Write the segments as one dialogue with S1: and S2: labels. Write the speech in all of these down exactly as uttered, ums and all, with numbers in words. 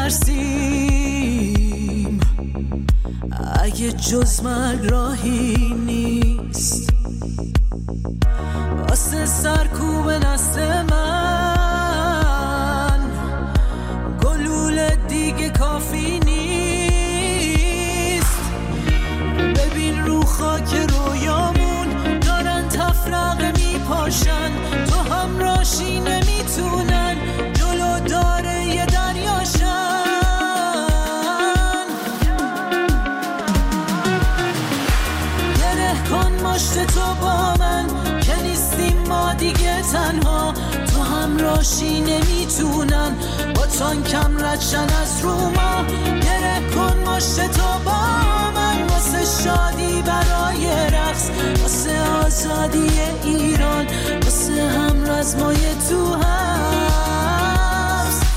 S1: میترسیم اگه جز مرگ راهی نیست واسه سرکوب نسل من گلوله دیگه کافی نیست ببین رو خاک رویامون دارن تفرقه میپاشن تو هم راشی نمیتونن جلو داره یه دریاشن گره کن مشت تو با من که نیستیم ما دیگه تنها تو هم راشی نمیتونن با تانکم ردشن از رو ما گره کن مشت تو با من واسه شادی برای رقص واسه آزادی ایران واسه هم رزمای تو هست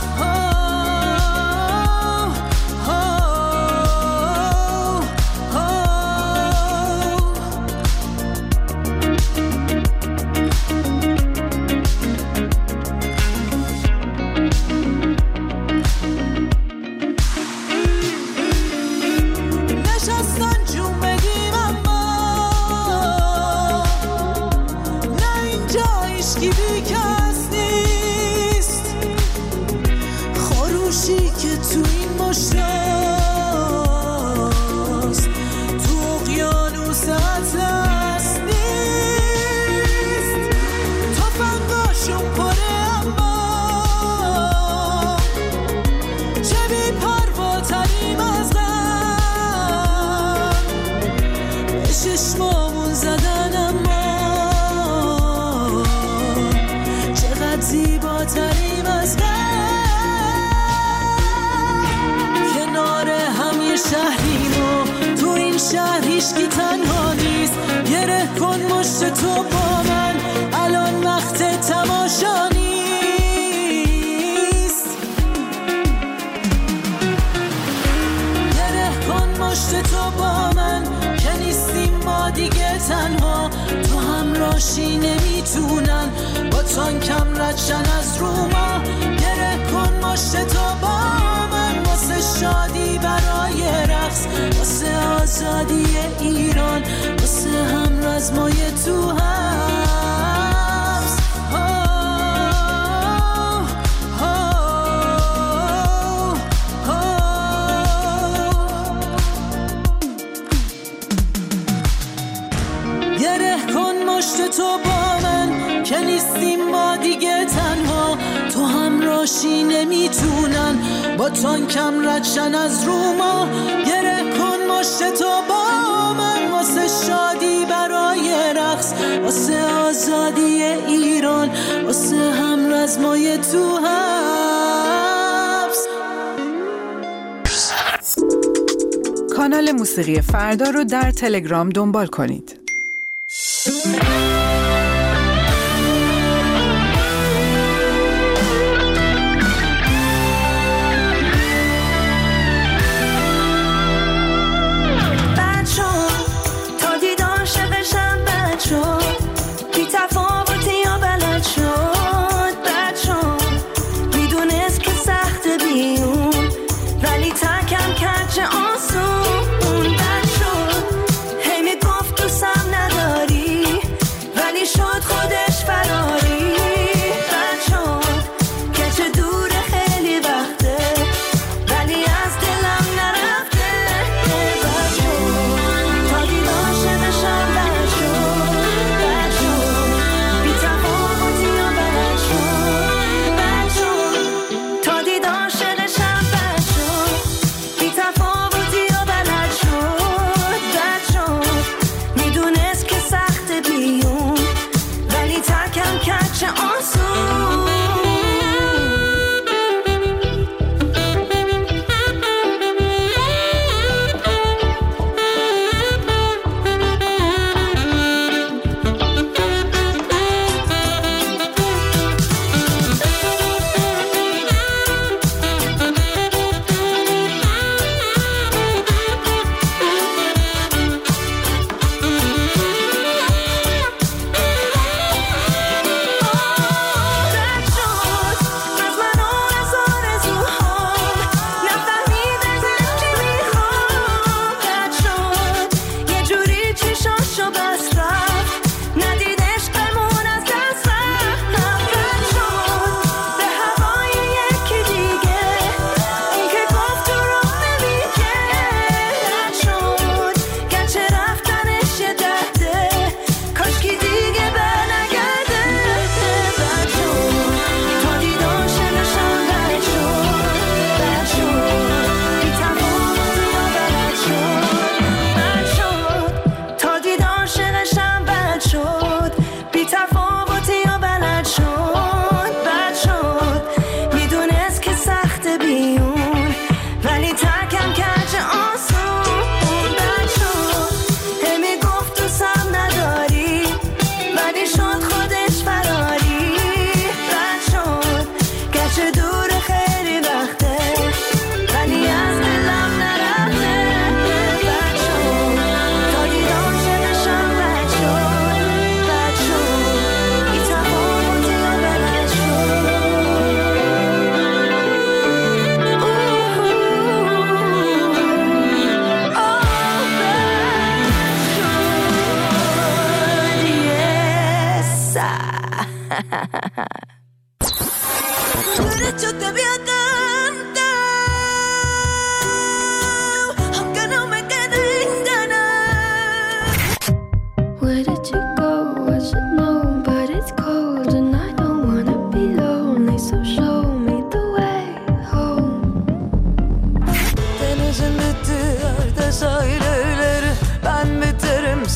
S1: هیچکی تنها نیست گره کن مشت تو با من الان وقت تماشا نیست گره کن مشت تو با من که نیستیم ما دیگه تنها تو هم راشی نمیتونن با تانکم ردشن از رو ما گره کن مشت تو با من واسه شادی برای رقص واسه آزادی ایران واسه هم رزمای تو هست گره کن مشت تو با من که نیستیم ما دیگه تنها تو هم راشی نمیتونن با تانکم ردشن از رو ما گره کن مشت تو با من واسه شادی برای رقص واسه آزادی ایران واسه هم رزمای تو حبس.
S2: کانال موسیقی فردا رو در تلگرام دنبال کنید.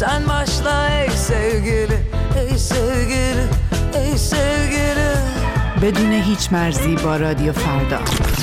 S3: Sen başla ey sevgili, ey sevgili, ey sevgili.
S2: بدون هیچ مرزی با رادیو فردا.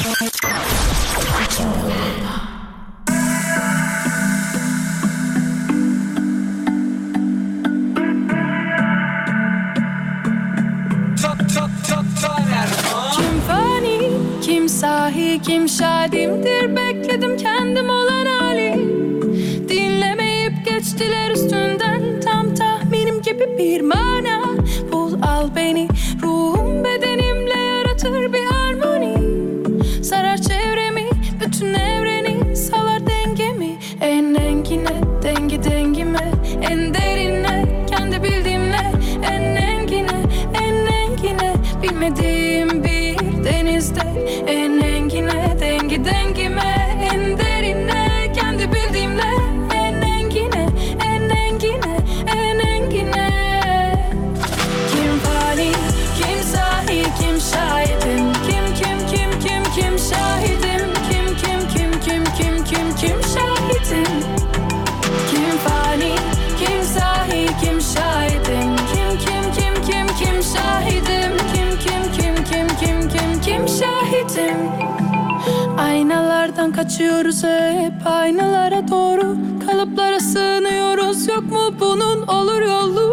S4: Kim fani, kim sahi, kim şadimdir. Bekledim kendim olan hali. Dinlemeyip geçtiler üstünden. Tam tahminim gibi bir mana. Bul al beni, ruhum bedenimle yaratır bir harmoni. Sarar çevremi, bütün evreni, salar dengemi. En engine, dengi dengime, en derine, kendi bildiğimle. En engine, en engine, bilmediğim bir denizde. En engine, dengi dengime, en derine, kendi bildiğimle. En engine, en engine, en engine. Kim fani, kim sahi, kim şahidim. Kim kim kim kim kim şahidim. Kim kim kim kim kim kim kim şahidim. Kim fani, kim sahi, kim şahidim. Kim kim kim kim kim şahidim. Kim kim kim kim kim kim kim şahidim. Aynalardan kaçıyoruz hep, aynalara doğru. Kalıplara sığınıyoruz, yok mu bunun olur yolu?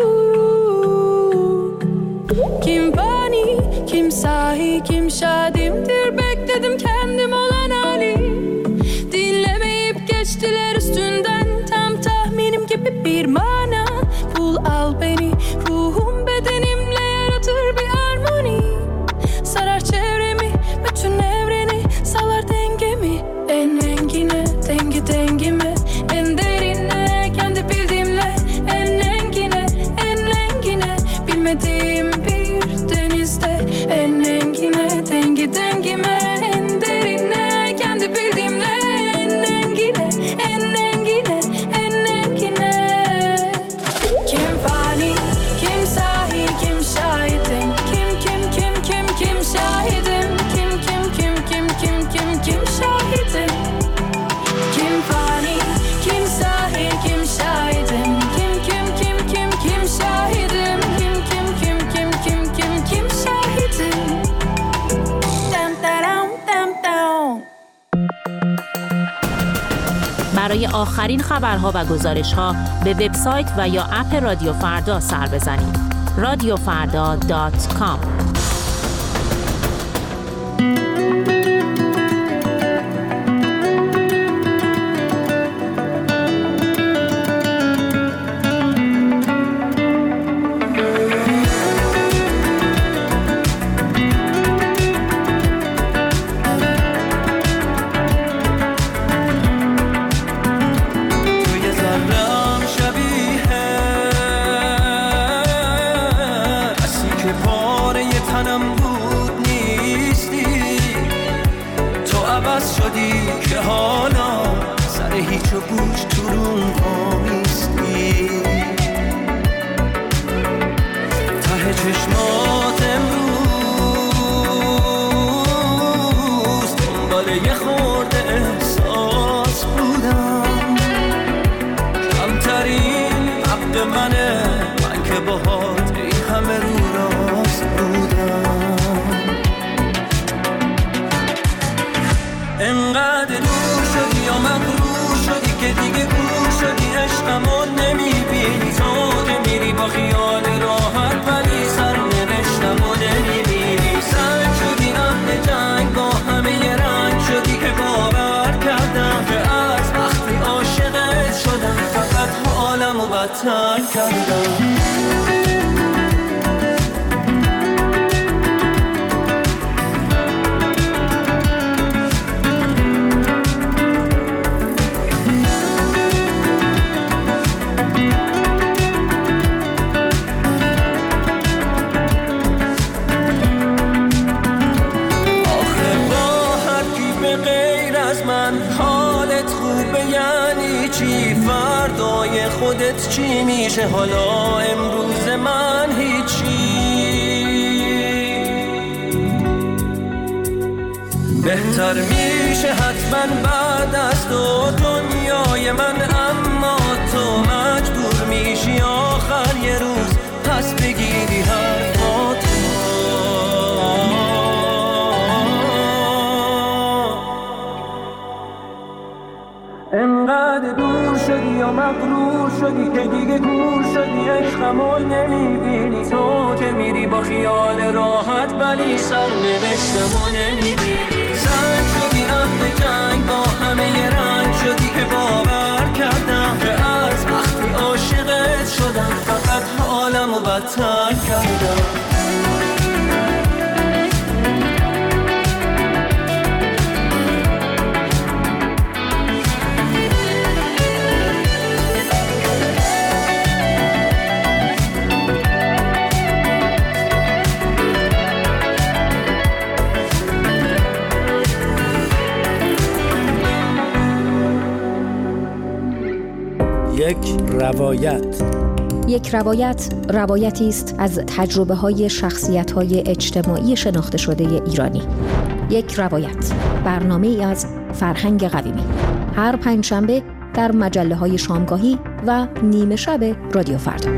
S4: Kim fani, kim sahi, kim şadimdir. Bekledim kendim olan hali. Dinlemeyip geçtiler üstünden. Tam tahminim gibi bir mana. Bul al beni, ruhum bedenimle yaratır bir harmoni. Sarar çevremi, bütün evreni, salar dengemi. En engine, dengi dengime, en derine, kendi bildiğimle. En engine, en engine, bilmediğim bir denizde. En engine, dengi dengime, en derine, kendi bildiğimle. En engine, en engine, en engine. Kim fani, kim sahi, kim şahidim. Kim kim kim kim kim şahidim. Kim kim kim kim kim kim kim şahidim. Kim fani, kim sahi, kim şahidim. Kim kim kim kim kim şahidim. Kim kim kim kim kim kim kim şahidim. Dam dam dam dam.
S5: برای آخرین خبرها و گزارش‌ها به وبسایت و یا اپ رادیو فردا سر بزنید. رادیو فردا دات کام.
S6: که حالا سر هیچ و گوش تو رون آمیستی. ته چشمات امروز دنبال یه خورده احساس بودم. کمترین حق منه من که باهات این همه رو راست بودم. انقدر دور شدی یا مغرور شدی که دیگه گور شدی. عشقمو نمیبینی، تاده میری با خیال راحت ولی سرنوشتمو نمیبینی. سنگ شدی اهل جنگ با همه یه رنگ شدی که باور کردم که از وقتی عاشقت شدم فقط حالمو بدتر کردم. خودت چی میشه حالا امروز من هیچی. بهتر میشه حتما بعد از دو دنیای من، اما تو مجبور میشی آخر یه روز پس بگیری حرفات. انقدر دور شدی یا مغرور شدی که دیگه گور شدی، عشقمو نمیبینی. تو که میری با خیال راحت ولی سرنوشتمو نمیبینی. زن شدی اهل جنگ با همه رنگ شدی که باور کردم که از وقتی عاشقت شدم فقط حالمو بدتر کردم.
S7: یک روایت.
S8: یک روایت روایتی است از تجربه‌های شخصیت‌های اجتماعی شناخته شده ایرانی. یک روایت، برنامه‌ای از فرهنگ قویمی. هر پنجشنبه در مجله‌های شامگاهی و نیمه شب رادیو فردا.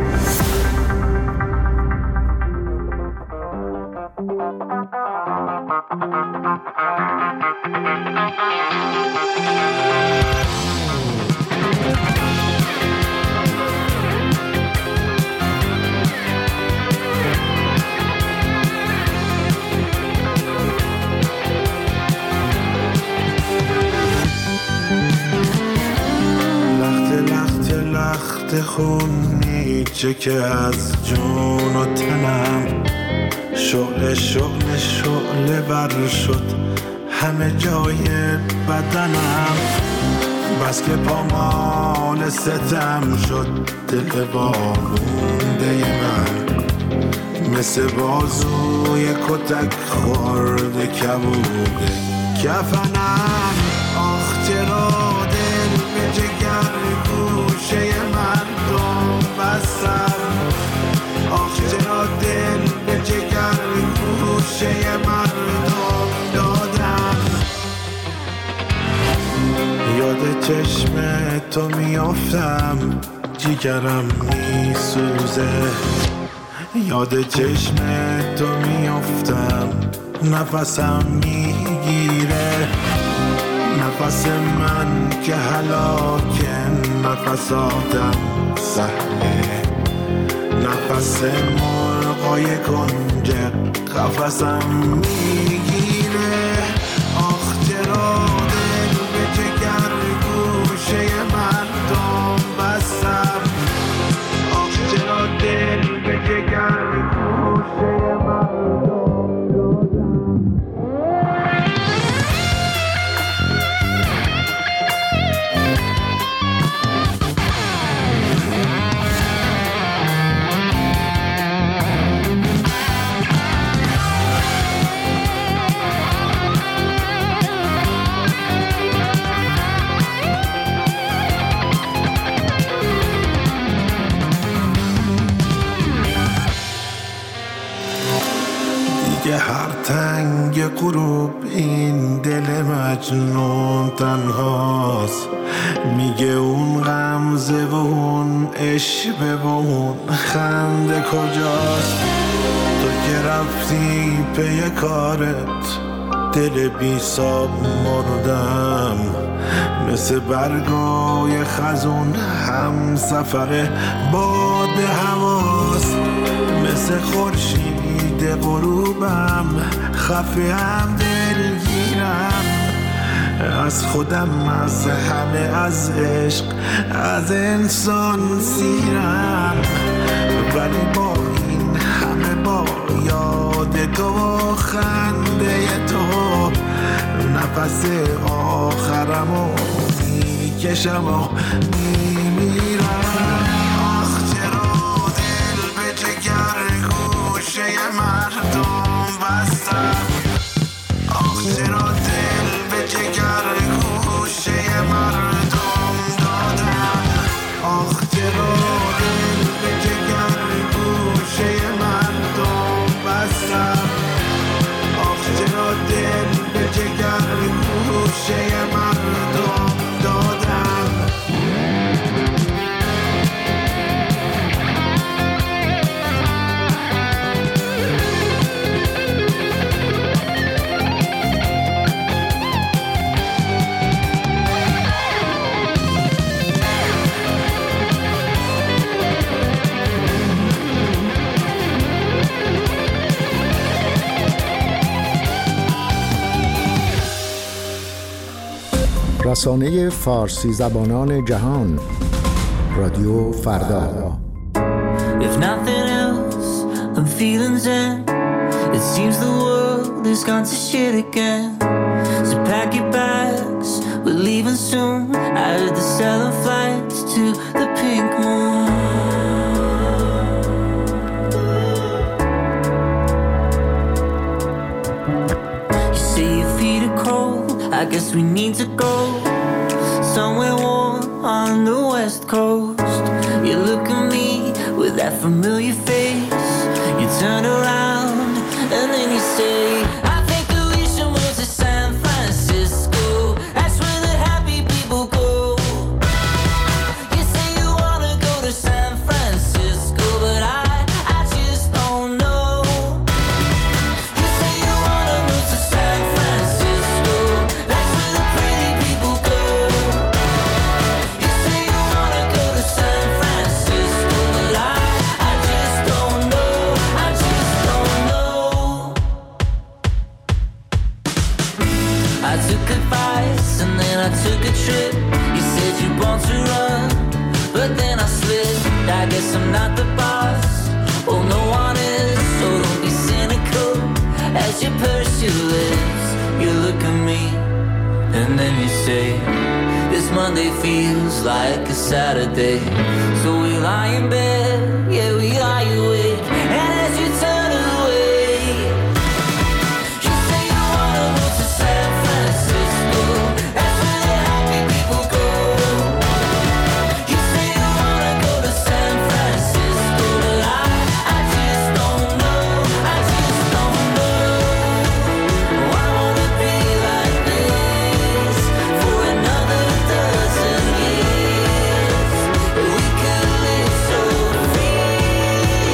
S9: خونی چه که از جون و تنم شعله شعله شعله بر شد همه جای بدنم، بس که پامال ستم شد دل وامونده من، مثل بازوی کتک خورده کبوده کفنم. آخ چرا دل به جگر گوشه مردم بستم، آخ چرا دل به جگر گوشه مردم دادم. یاد چشم تو میافتم جیگرم میسوزه، یاد چشم تو میافتم نفسم میگیره، نفس من که هلاکه نفس آدم سهله، نفس مرغای کنج قفسم میگیره. آخ چرا دل به جگر گوشه مردم بستم، آخ چرا دل به جگر گوشه مردم هر تنگ غروب این دل مجنون تنهاست، میگه اون غمزه و اون عشقه و اون خنده کجاست. تو که رفتی پی کارت دل بی ساب مردم، مثل برگای خزون هم سفر باد هواست، مثل خورشید غروبم خفه هم دلگیرم، از خودم از همه از عشق از انسان سیرم، ولی با این همه با یاد تو و خنده تو نفس آخرمو میکشم و میمیرم. آخ چرا دل به جگر گوشه مردم بستم، آخ چرا دل به جگر گوشه مردم دادم، آخ چرا دل به جگر گوشه مردم بستم، آخ چرا دل به جگر
S10: رسانه فارسی زبانان جهان، رادیو فردا.
S6: If nothing else, I'm feeling zen. It seems the world has gone to shit again. So pack your bags, we're leaving soon. I heard they're selling flights to the pink moon. You say your feet are cold, I guess we need to go somewhere warm on the west coast. You look at me with that familiar face. You turn around and then you say, I think that we should move to San Francisco. That's where the happy people go. You say you wanna go to San Francisco, but I, I just don't know. You say you wanna move to San Francisco. That's where the pretty people go. You say you wanna go to San Francisco, but I, I just don't know. I just don't know. I took advice and then I took a trip. You said you want to run, but then I slipped. I guess I'm not the boss. Oh, no one is, so don't be cynical. As you purse your lips, you look at me, and then you say, this Monday feels like a Saturday. So we lie in bed, yeah, we lie awake. And as you turn away, you say you wanna move to San Francisco. That's where the happy people go. You say you wanna go to San Francisco, but I, I just don't know. I just don't know. Oh, I wanna be like this for another dozen years. We could live so free.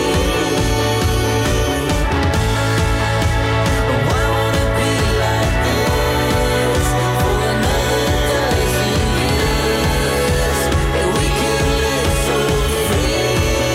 S6: Oh, I wanna be like this for another dozen years. And we could live so free.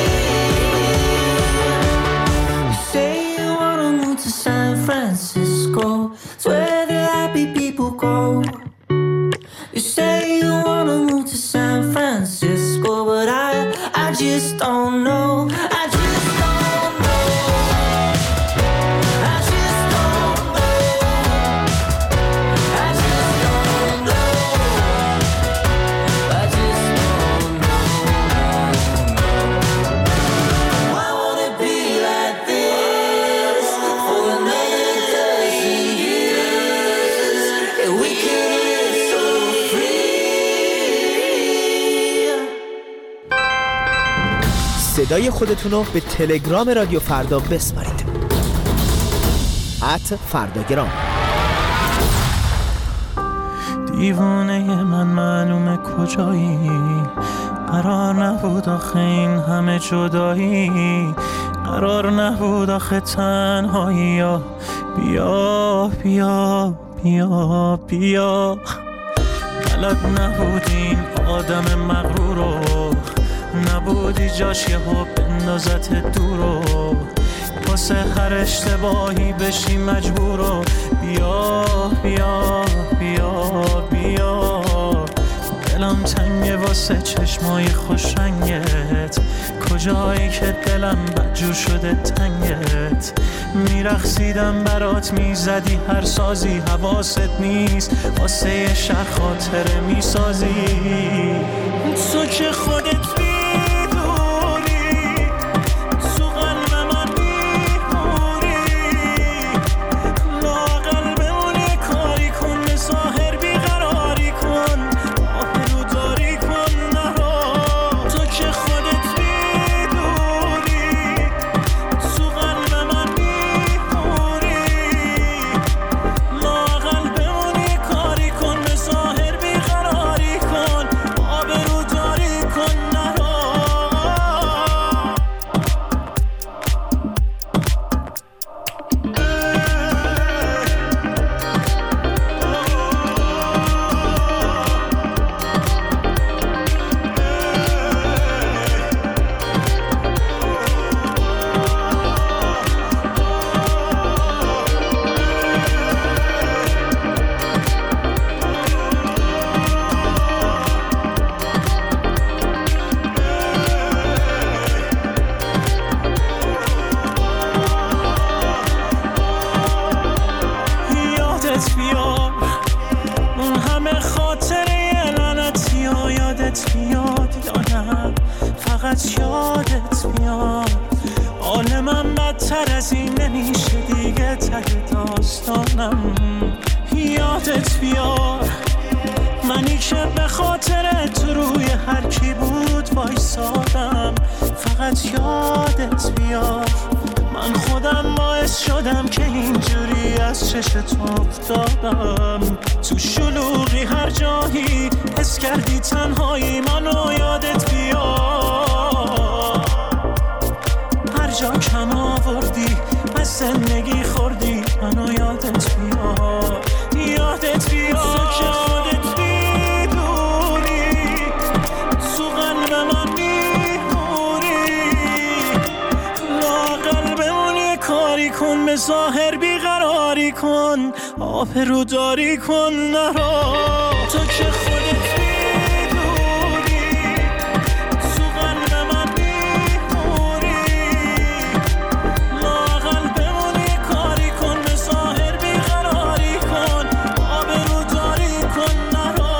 S6: You say you wanna move to San Francisco. It's where the happy people go. You say you wanna move to San Francisco, but I, I just don't know. I just don't know. I just don't know. I just don't know. I just don't know. I wanna be like this for another dozen years, and we could live so free.
S11: صدای خودتون رو به تلگرام رادیو فردا بسپارید. ات فرداگرام.
S12: دیوانه من معلومه کجایی، قرار نبود آخه این همه جدایی، قرار نبود آخه تنهایی. یا بیا بیا بیا بیا، بلد نبودی این آدم مغرور رو، نبودی جاش یهو بندازت دور رو، واسه هر اشتباهی بشی مجبور رو. بیا بیا بیا بیا، دلم تنگه واسه چشمای خوش رنگت، کجایی که دلم بدجور شده تنگت. میرقصیدم برات میزدی هر سازی، حواست نیست واسه یه شهر خاطره میسازی. تو که خودت کن به خاطر یه لعنتی ها یادت بیاد یا نه فقط یادت بیاد. حال من بدتر از این نمیشه دیگه، ته داستانم یادت بیاد. منی که به خاطر تو روی هر کی بود وایسادم، فقط یادت بیاد. من خودم باعث شدم که اینجوری از چشت افتادم. تو شلوغی هر جایی حس کردی تنهایی، منو یادت بیاد. هر جا کم آوردی از زندگی خوردی، منو یادت بیاد. یادت بیاد که خودت بیدوری، تو قلب من میموری. لاغر بمونی کاری کن، به ظاهر بیقراری کن، آبرو داری کن نرا. تو که خودت بیدوری، تو قلب من میموری. لاغر بمونی کاری کن، به ظاهر بیقراری کن، آبرو داری کن نرا.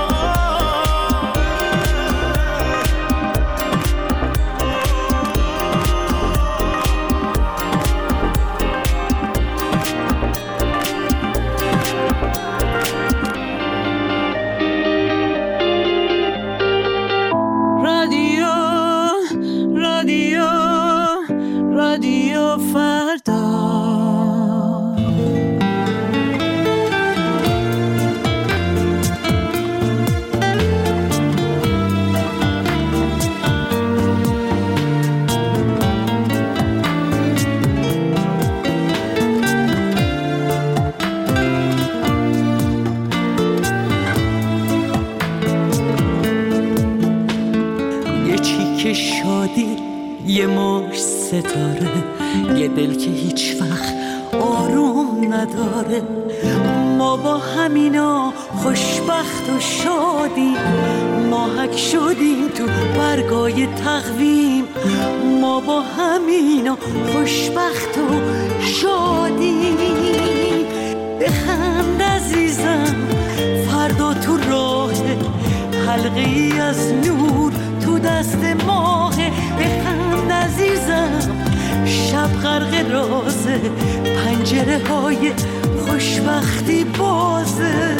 S1: رادیو رادیو رادیو فردا.
S13: یه چیک شادی، یه مش ستاره، یه دل که هیچ وقت آروم نداره. ما با همینا خوشبخت و شادیم، ماهک شدیم تو برگای تقویم. ما با همینا خوشبخت و شادیم. بخند عزیزم فردا تو راه، حلقه ای از نور تو دست ماه. بخند عزیزم شب غرق رازه، پنجره های خوشبختی بازه.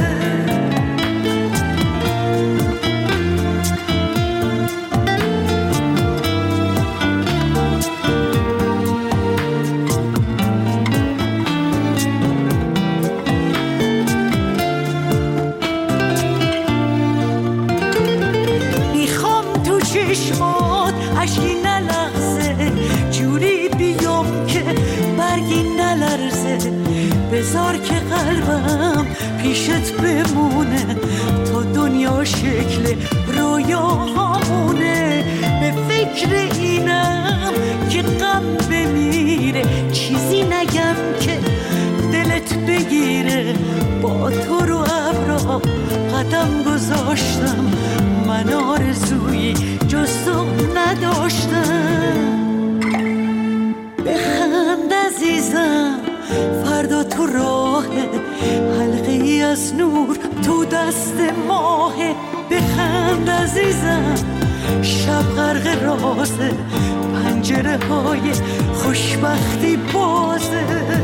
S13: میخوام تو چشمات اشکی نلغزه، جوری بیام که برگی نلرزه. بذار که قلبم پیشت بمونه، تا دنیا شکل رویاهامونه. به فکر اینم که غم بمیره، چیزی نگم که دلت بگیره. با تو رو ابرا قدم گذاشتم، من آرزویی جز تو نداشتم. بخند عزیزم فردا تو راه، حلقه ای از نور تو دست ماه. بخند عزیزم شب غرق رازه، پنجره های خوشبختی بازه.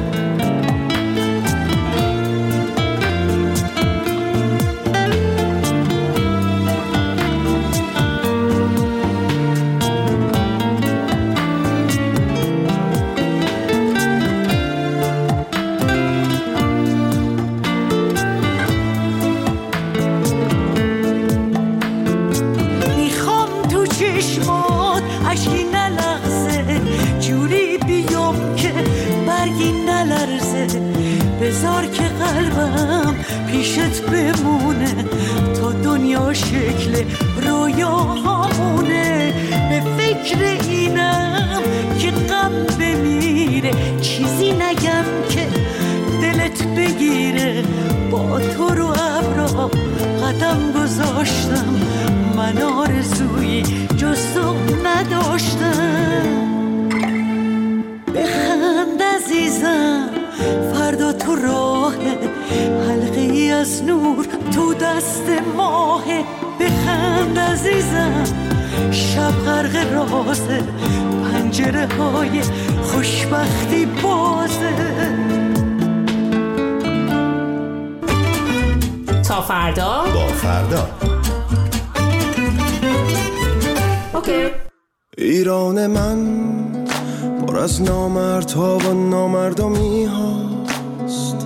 S13: چشمات اشکی نلغزه، جوری بیام که برگی نلرزه. بذار که قلبم پیشت بمونه، تا دنیا شکل رویاهامونه. به فکر اینم که غم بمیره، چیزی نگم که دلت بگیره. با تو رو ابرا قدم گذاشتم، من آرزویی جز تو نداشتم. بخند عزیزم فردا تو راه، حلقه ای از نور تو دست دست ماه بخند عزیزم، شب غرق رازه، پنجره های خوشبختی بازه.
S5: تا فردا
S14: با فردا.
S5: اوکی.
S15: ایران من پر از نامردها و نامردمی هاست،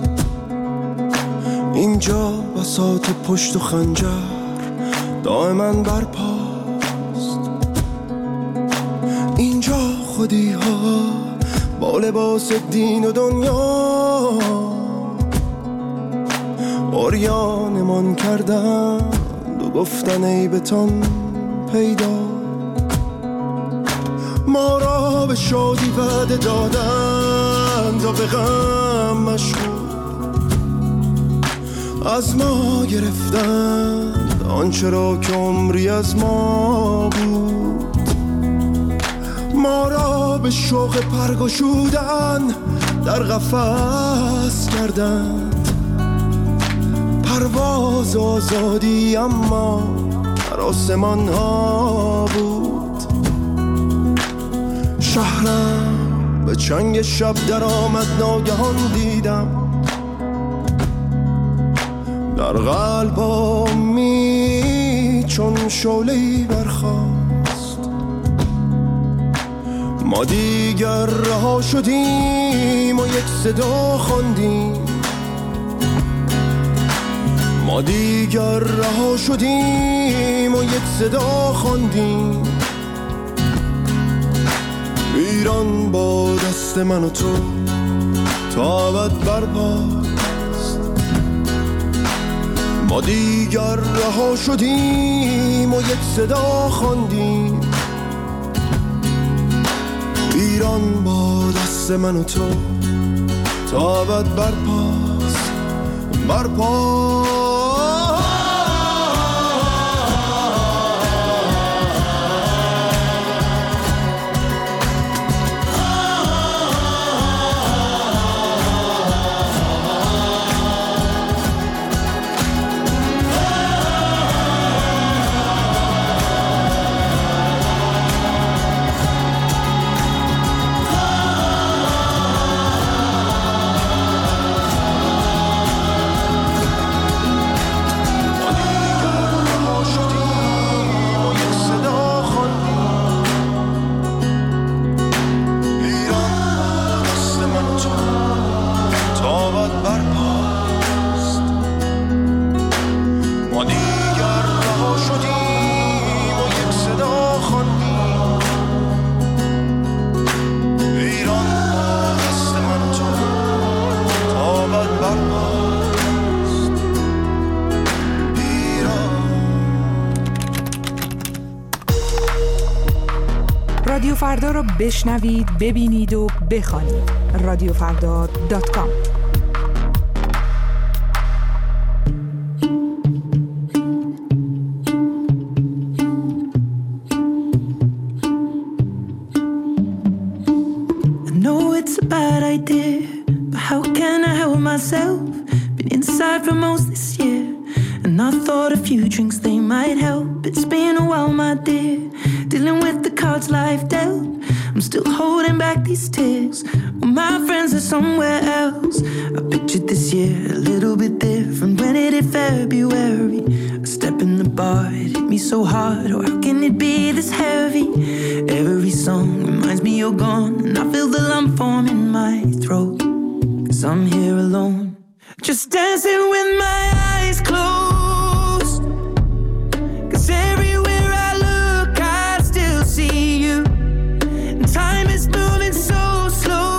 S15: اینجا بساط پشت و خنجر دائما برپاست، اینجا خودی ها با لباس دین و دنیا عریانمان کردند و گفتن عیبتان پیدا، ما را به شادی وعده دادند و به غم مشغول، از ما گرفتند آنچه را که عمری از ما بود، ما را به شوق پرگشودن در قفس کردند، پرواز آزادی اما در آسمان ها بود. شهرم به چنگ شب در آمد، ناگهان دیدم در قلبامی چون شعله‌ای برخاست، ما دیگر رها شدیم و یک صدا خواندیم، ما دیگر رها شدیم و یک صدا خواندیم، ایران با دست من و تو تا ابد برپاست، ما دیگر رها شدیم و یک صدا خواندیم، ایران با دست من و تو تا ابد برپاست، برپاست.
S2: رادیو فردا رو بشنوید، ببینید و بخوانید. رادیو فردا دات کام.
S1: I know it's a bad idea, but how can I help myself? Been inside for most this year, and I thought a few drinks they might help. It's been a while, my dear, dealing with the cards life dealt. I'm still holding back these tears, well, my friends are somewhere else. I pictured this year a little bit different when it hit February. A step in the bar, it hit me so hard, oh how can it be this heavy? Every song reminds me you're gone, and I feel the lump form in my throat, 'cause I'm here alone, just dancing with my eyes closed. 'Cause everywhere I look I still see you, and time is moving so slow,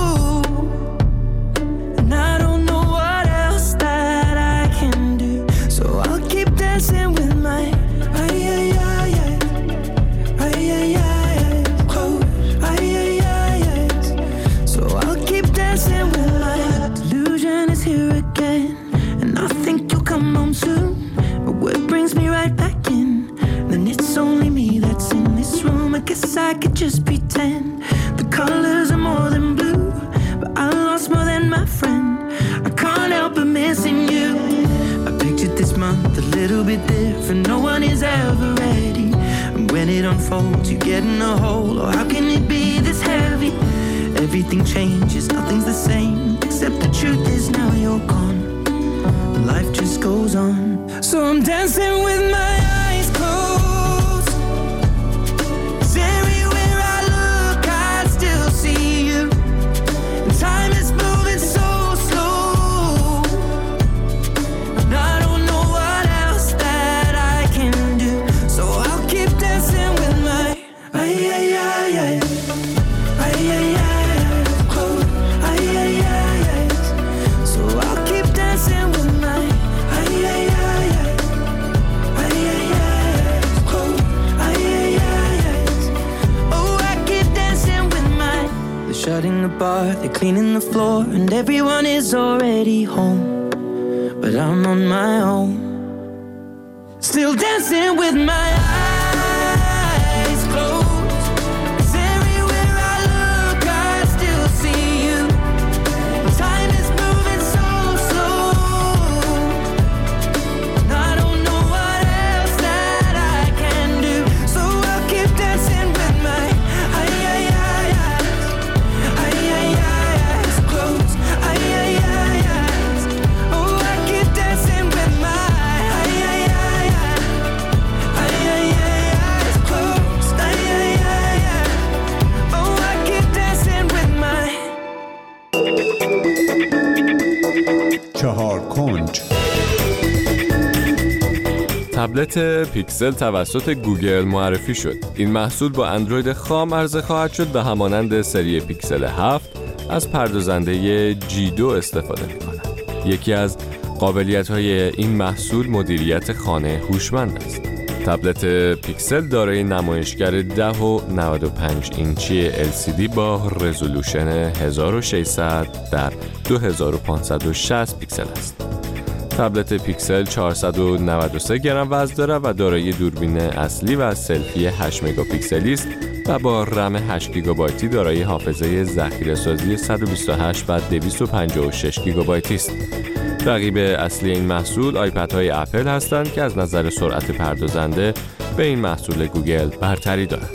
S1: and I don't know what else that I can do, so I'll keep dancing with my ay ay ay ay ay ay ay close ay ay ay ay, so I'll keep dancing with my delusion is here again, and I think you'll come home soon, but what brings me right back in, then it's only me that's in this room. I guess I could just pretend the colors are more than blue, but I lost more than my friend. I can't help but missing you. I pictured this month, the
S6: a little bit different. No one is ever ready. And when it unfolds, you get in a hole. Oh, how can it be this heavy? Everything changes, nothing's the same. Except the truth is now you're gone. Life just goes on. So I'm dancing with my eyes closed. 'Cause everywhere I look, I still see you. And time is moving so slow. And I don't know what else that I can do. So I'll keep dancing with my ay ay ay ay ay ay ay close ay ay ay ay. So I'll keep dancing with my ay ay ay ay ay ay ay close ay ay ay ay. Oh, I keep dancing with my. They're shutting the bar, they're cleaning the floor, and everyone is already home. But I'm on my own, still dancing with my eyes closed. 'Cause everywhere I look, I still see you. Time is moving so slow. And I don't know what else that I can do. So I'll keep dancing with my ay ay ay ay ay ay ay close ay ay ay ay. Oh, I keep dancing with my ay ay ay ay ay ay close ay ay ay ay. Oh, I keep dancing with my.
S14: چهار کنج.
S16: تبلت پیکسل توسط گوگل معرفی شد. این محصول با اندروید خام عرضه خواهد شد و همانند سری پیکسل هفت از پردازنده جی دو استفاده می‌کند. یکی از قابلیت‌های این محصول مدیریت خانه هوشمند است. تبلت پیکسل دارای نمایشگر ده و نود و پنج اینچی ال سی دی با رزولوشن هزار و ششصد در دو هزار و پانصد و شصت پیکسل است. تبلت پیکسل چهارصد و نود و سه گرم وزن دارد و دارای دوربین اصلی و سلفی هشت مگاپیکسلی است و با رم هشت گیگابایتی دارای حافظه ذخیره‌سازی صد و بیست و هشت و دویست و پنجاه و شش گیگابایتی است. رقیب اصلی این محصول آیپدهای اپل هستند که از نظر سرعت پردازنده به این محصول گوگل برتری دارند.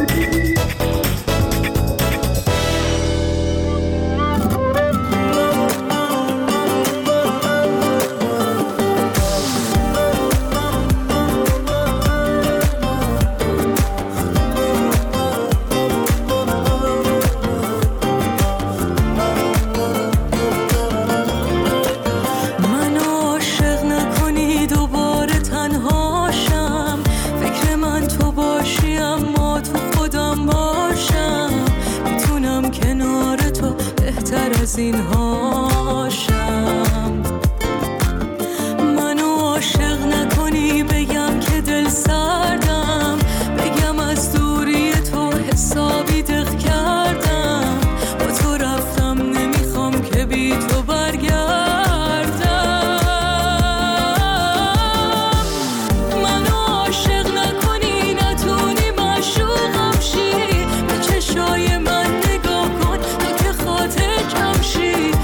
S13: از این هاشم منو عاشق نکنی بگم که دل سردم بگم از دوری تو حسابی دق کردم با تو رفتم نمیخوام که بی تو برگردم منو عاشق نکنی نتونی معشوقم شی به چشای من نگاه کن تو که خاطر کم شی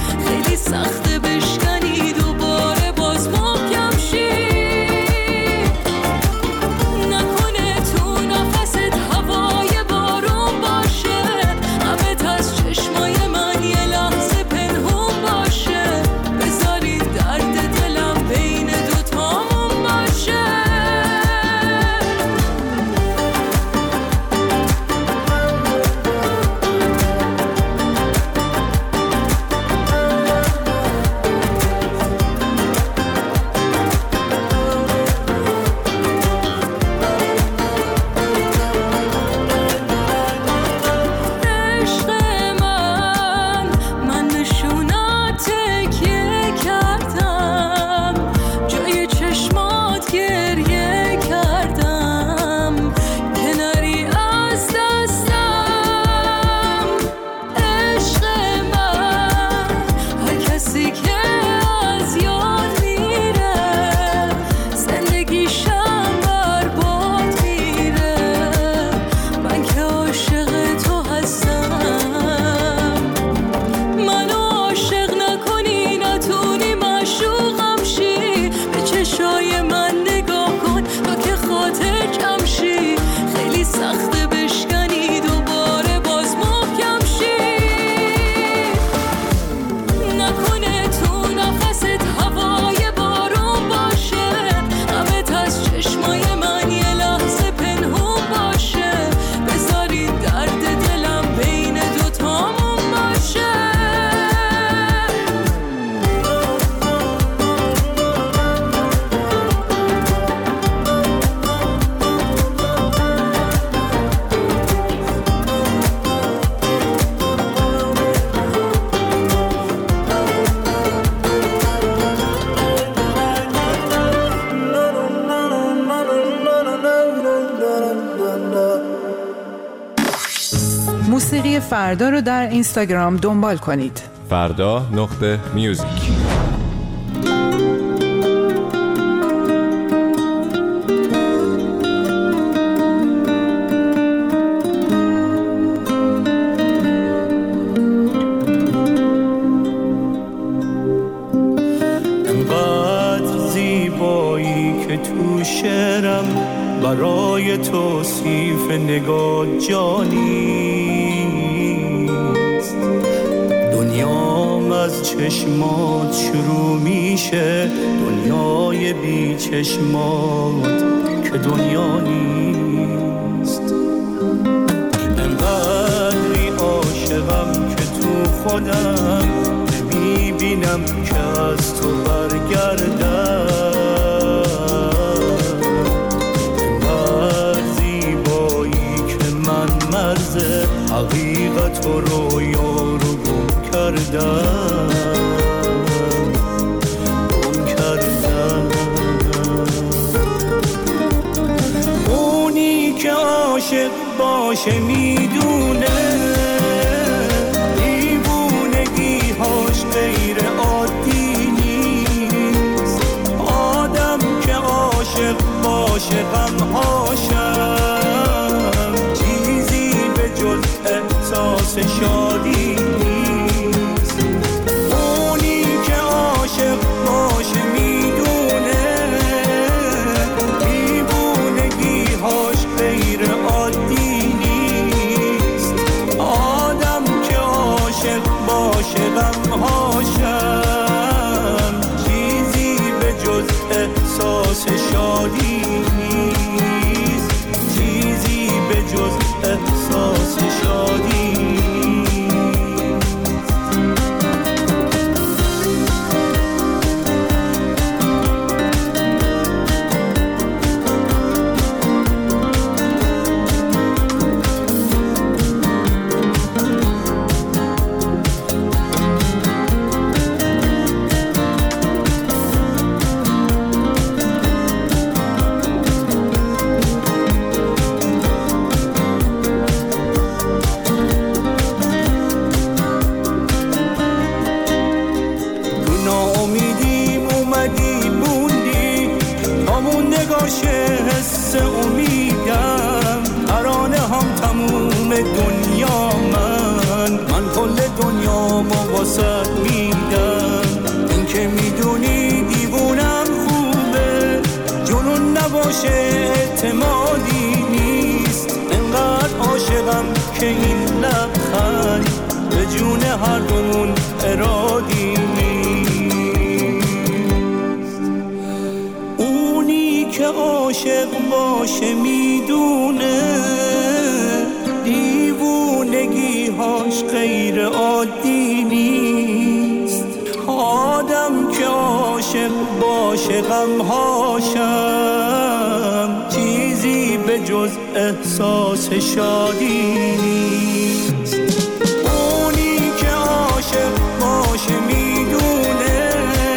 S2: موسیقی فردا رو در اینستاگرام دنبال کنید.
S16: فردا نقطه میوزیک.
S12: برای توصیف نگاه جانیست، دنیام از چشمات شروع میشه، دنیای بی چشمات که دنیا نیست. انقدری عاشقم که تو خودم نمیبینم که از تو برگردم. حقیقت و رویا رو گم کردم گم کردم. اونی که عاشق باشه میدونه دیوونگی هاش غیر عادی نیست. آدم که عاشق باشه غمهاشم چیزی به جز احساس شادی نیست. اونی که عاشق باشه میدونه دیوونگی هاش غیر عادی نیست. آدم که عاشق باشه غمهاشم چیزی به جز احساس شادی نیست. چیزی به جز احساس شادی. دنیا من من کل دنیا ما واسط میدم. این که میدونی دیوونم خوبه جنون نباشه اعتمادی نیست. انقدر عاشقم که این لبخند به جون هر دومون ارادی نیست. اونی که عاشق باشه میدونه دیوونگی هاش غیر عادی نیست. آدم که عاشق باشه غمهاشم چیزی به جز احساس شادی نیست. اونی که عاشق باشه میدونه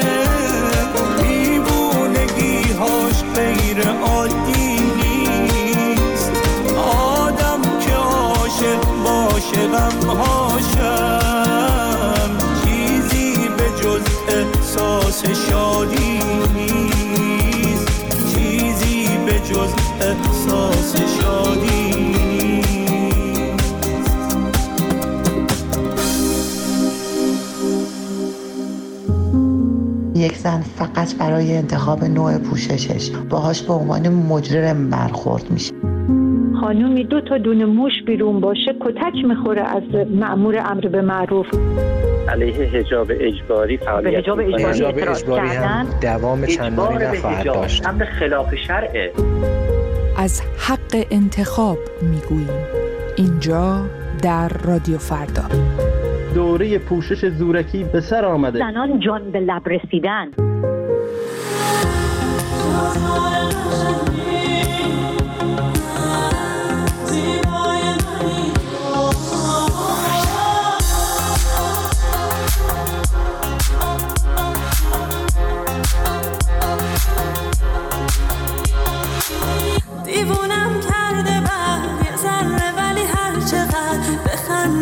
S12: دیوونگی هاش غیر عادی نیست. آدم که عاشق باشه غمهاشم چیزی به جز احساس شادی نیست. چیزی به جز احساس شادی نیست.
S14: یک زن فقط برای انتخاب نوع پوششش باهاش به عنوان مجرم برخورد میشه.
S17: خانومی دو تا دونه موش بیرون باشه کتک میخوره از مأمور امر به معروف.
S18: علیه حجاب اجباری فعالیت
S17: حجاب اجباری,
S18: حجاب
S17: اجباری هم
S19: دوام چندانی نخواهد داشت.
S18: امر خلاف شرعه.
S2: از حق انتخاب میگوییم اینجا در رادیو فردا.
S20: دوره پوشش زورکی به سر آمده.
S17: زنان جان به لب رسیدن.
S13: دیوونم کرده بعد یه ذره ولی هر چقدر بخند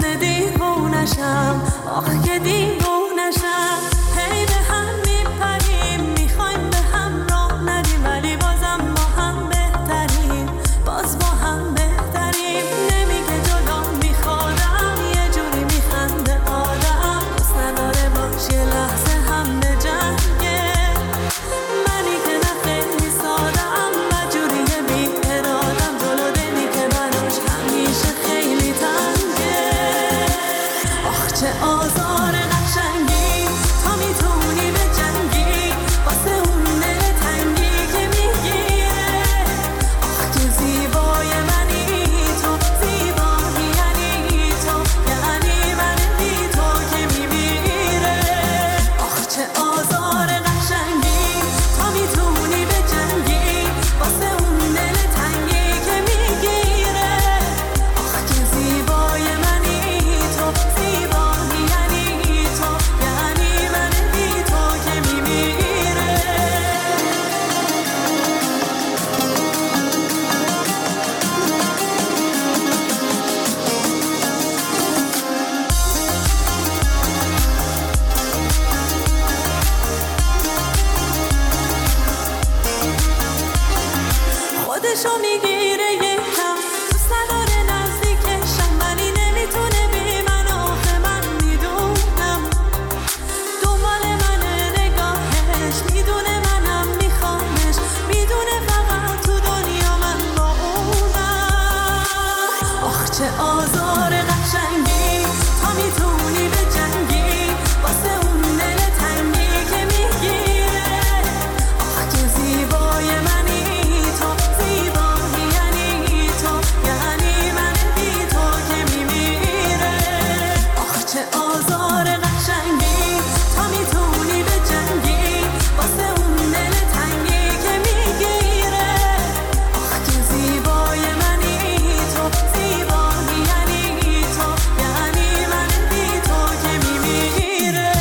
S13: خودشو میگیره یکم دوست نداره نزدیکشم ولی نمیتونه بی من آخه من میدونم دنبال منه نگاهش میدونه منم میخوامش میدونه فقط تو دنیا من با اونم آخ چه آزار قشنگی تا میتونی به جنگی واسه اون دل تنگی که میگیره آخ که زیبای منی تو زیبایی یعنی تو یعنی من بی تو که میمیره آخ چه آزار قشنگی تا میتونی به جنگی واسه اون دل تنگی که میگیره آخ که زیبای منی تو زیبایی یعنی تو یعنی من بی تو که میمیره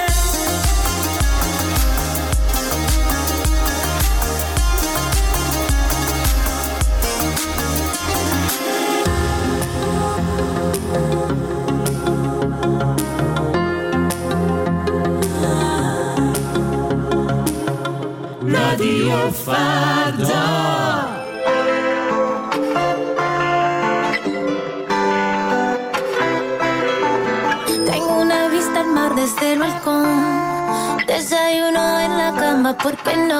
S1: رادیو فردا
S4: Tengo una vista al mar desde el balcón. Desayuno en la cama, ¿por qué no?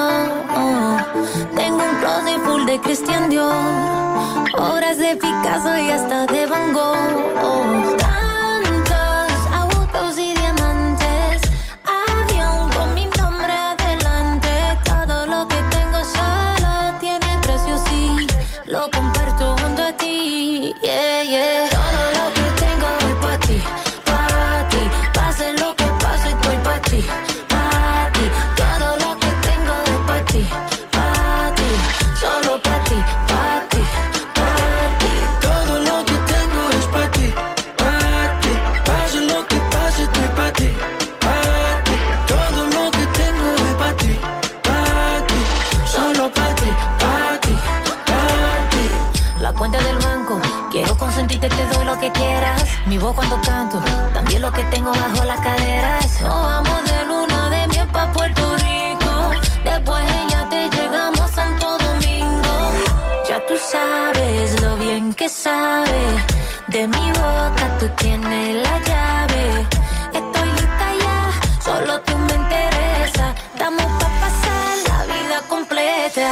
S4: Tengo un closet full de Christian Dior, obras de Picasso y hasta de Van Gogh. Tantos autos y diamantes, avión con mi nombre adelante. Todo lo que tengo solo tiene precio, sí. Lo comparto junto a ti, yeah, yeah. Todo lo que tengo es para ti. Pase lo que pase, estoy pa' ti, pa' ti. Todo lo que tengo es pa' ti, pa' ti. Solo pa' ti, pa' ti, pa' ti.
S6: Todo lo que tengo es pa' ti, pa' ti. Pase lo que pase, estoy pa' ti, pa' ti. Todo lo que tengo es pa' ti, pa' ti. Solo pa' ti, pa' ti, pa' ti.
S4: La cuenta del banco, quiero consentirte, te doy lo que quieras. Mi voz cuando canto, también lo que tengo bajo las caderas. Nos vamos de luna de miel pa' Puerto Rico. Después ella te llegamos a Santo Domingo. Ya tú sabes lo bien que sabe. De mi boca tú tienes la llave. Estoy lista ya, solo tú me interesas. Estamos pa' pasar la vida completa.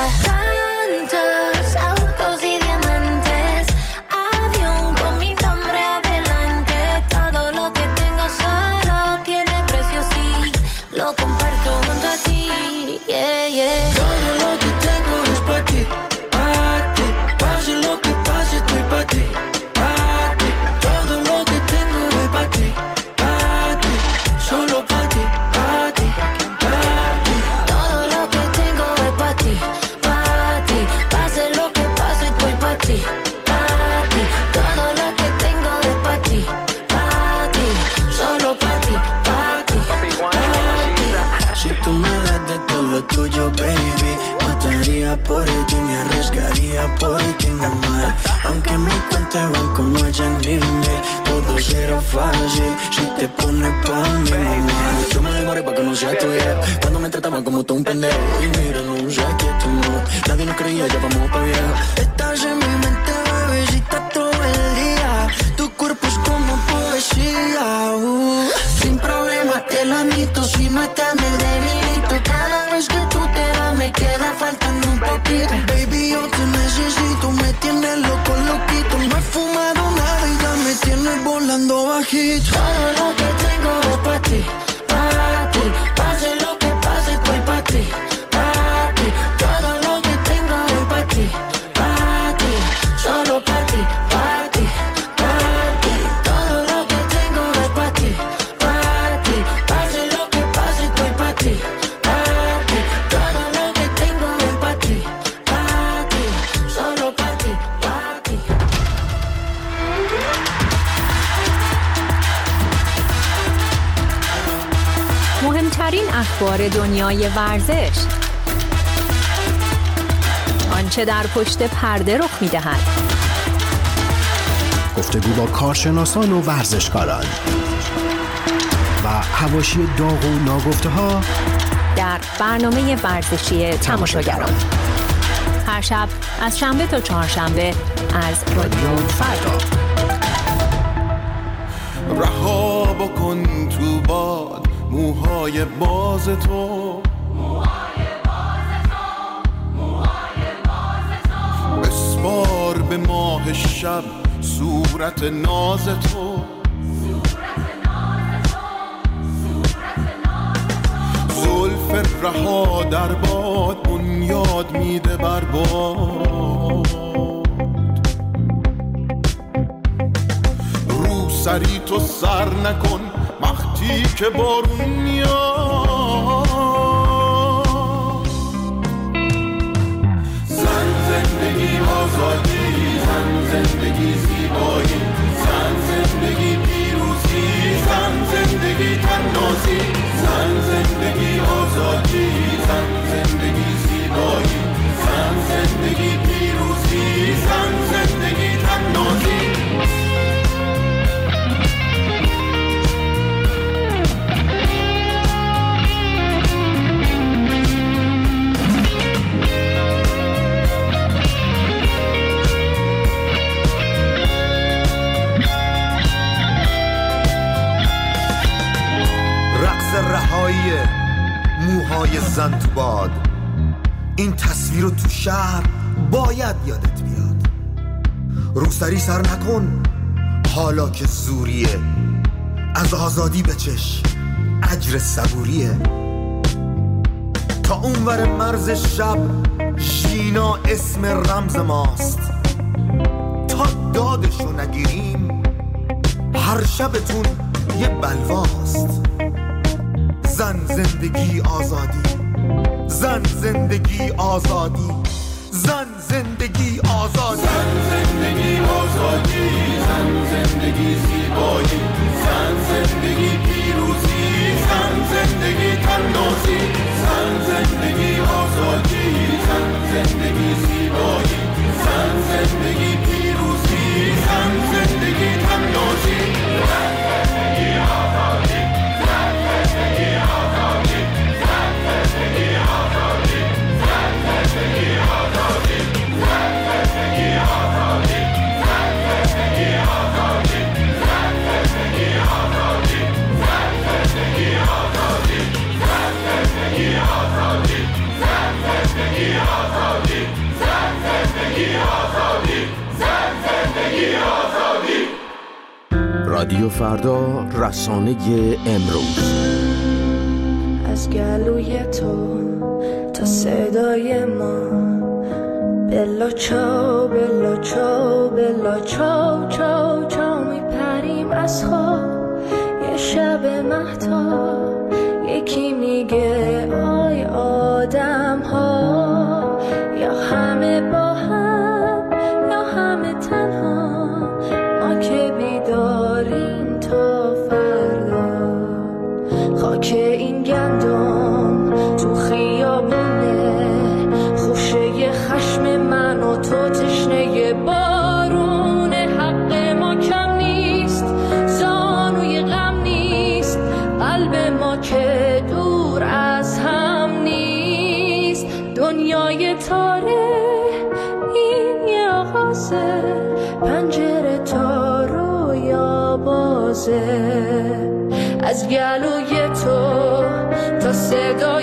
S4: Tantos autos y diamantes, avión con mi nombre adelante. Todo lo que tengo solo tiene precio, sí. Lo comparto junto a ti, yeah, yeah.
S6: Todo lo que tengo es pa' ti, pa' ti. Pase lo que pase, estoy pa' ti, pa' ti. Todo lo que tengo es pa' ti, pa' ti. Solo pa' ti, pa' ti, pa' ti.
S4: Todo lo que tengo es pa' ti, pa' ti. Pase lo que pase, estoy pa' ti, pa' ti. Todo lo que tengo es pa' ti, pa' ti. Solo pa' ti, pa' ti, pa' ti.
S6: Si tú me das de todo tuyo, baby, mataría por ti, me arriesgaría por ti, mi amor. Aunque mi cuenta de banco no haya en límite, todo será fácil si te pones pa' mí, mamá. Yo me demoré pa' que no sea tuya, cuando me trataban como todo un pendejo. Y mira, no sé qué tu no, nadie nos creía, ya vamos pa' viejo. Estás en mi mente, bebecita, todo el día. Tu cuerpo es como poesía, uh. Sin problema te lo admito, si no está en el delito. Cada vez que tú te vas me queda faltando un poquito. Baby, yo te necesito, me tienes loco, loquito. No he fumado nada y ya me tienes volando bajito.
S4: Todo lo que tengo es pa' ti, pa' ti. Pase lo que pase, estoy pa' ti, pa' ti. Todo lo que tengo es pa' ti, pa' ti. Solo pa' ti, pa' ti, pa' ti. Todo lo que tengo es pa' ti, pa' ti. Pase lo que pase, estoy pa' ti, pa' ti. Todo lo que tengo es pa' ti, pa' ti. Solo pa' ti, pa' ti.
S21: مهمترین اخبار دنیای ورزش، آنچه در پشت پرده رخ می‌دهد،
S10: گفتگو با کارشناسان و ورزشکاران و حواشی داغ و ناگفته‌ها
S21: در برنامه ورزشی تماشاگران. هر شب از شنبه تا چهارشنبه از رادیو فردا.
S15: رها بکن تو باد موهای باز تو، بسپار به ماه شب صورت ناز تو، زلف رها در باد بنیاد میده بر باد، رو سری تو سر نکن وقتی که بارون میاد، زن زندگی آزادی، زن زندگی زیبایی، زن زندگی پیروزی، زن زندگی تنازی، زن زندگی آزادی، زن زندگی زیبایی، زن زندگی پیروزی، زن زندگی تنازی.
S3: رهایی موهای زن تو باد، این تصویر رو تو شهر باید یادت بیاد. روسری سر نکن حالا که زوریه، از آزادی بچش اجر صبوریه. تا اونور مرز شب ژینا اسم رمز ماست، تا دادشو نگیریم هر شبتون یه بلواست. زن زندگی آزادی، زن زندگی آزادی، زن زندگی آزادی، زن زندگی آزادی، زن زندگی زیبایی، زن زندگی پیروزی، زن زندگی تنازی، زن زندگی آزادی، زن زندگی زیبایی، زن زندگی پیروزی، زن زندگی تنازی، زن زندگی آزادی، زن زندگی آزادی، زن زندگی آزادی، زن زندگی آزادی، زن زندگی آزادی، زن زندگی آزادی، زن زندگی آزادی، زن زندگی آزادی، زن زندگی آزادی، زن زندگی آزادی، زن زندگی آزادی، زن زندگی آزادی.
S10: رادیو فردا، رسانه امروز.
S22: از گلوی تو تا صدای ما، بلا چاو بلا چاو بلا چاو چاو چاو میپریم از خواب. یه شب مهتاب یکی میگه آی آدم ها، یا همه با هم یا همه تنها، ما که بیداریم تا فردا. خاک این گندم تو خیابونه، خوشه خشم من و تو تشنه بارونه. حق ما کم نیست، زانوی غم نیست، قلب ما که دور از هم نیست. دنیای تاره این یه آغازه، پنجره تا رویا بازه. از گلوی تو تا صدا